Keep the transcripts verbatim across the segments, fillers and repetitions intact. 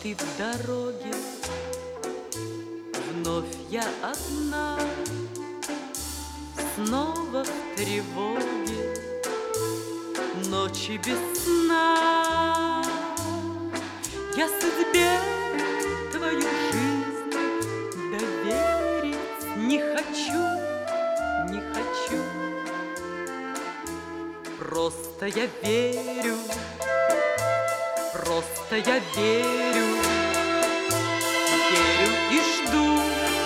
ты в дороге, вновь я одна, снова в тревоге, ночи без сна. Я судьбе твою жизнь доверить не хочу, не хочу. Просто я верю, просто я верю, верю и жду,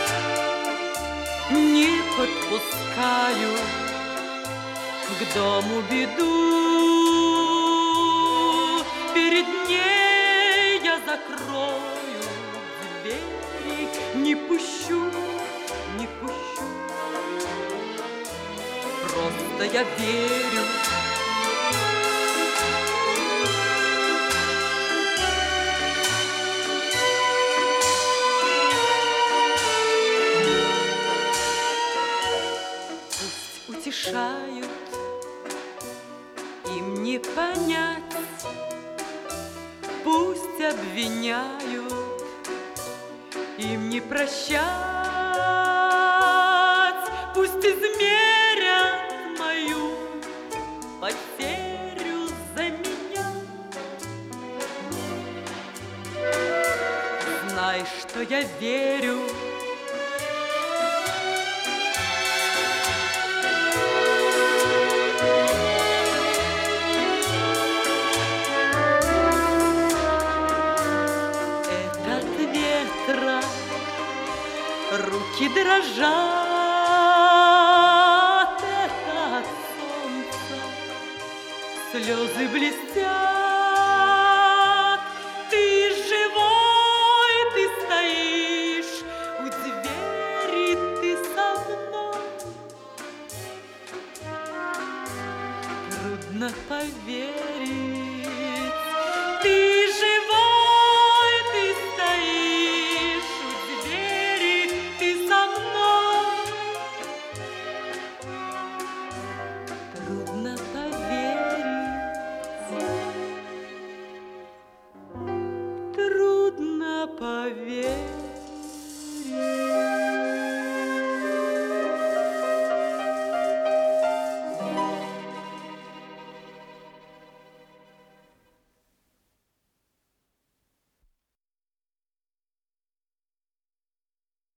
не подпускаю к дому беду. Перед ней я закрою двери, не пущу, не пущу. Просто я верю. Утешают, им не понять, пусть обвиняют, им не прощать, пусть измерят мою потерю за меня. Знай, что я верю. Руки дрожат, это от солнца, слезы блестят. Ты живой, ты стоишь у двери, ты со мной. Трудно поверить, ты живой, ты стоишь у двери. Трудно поверить, трудно поверить.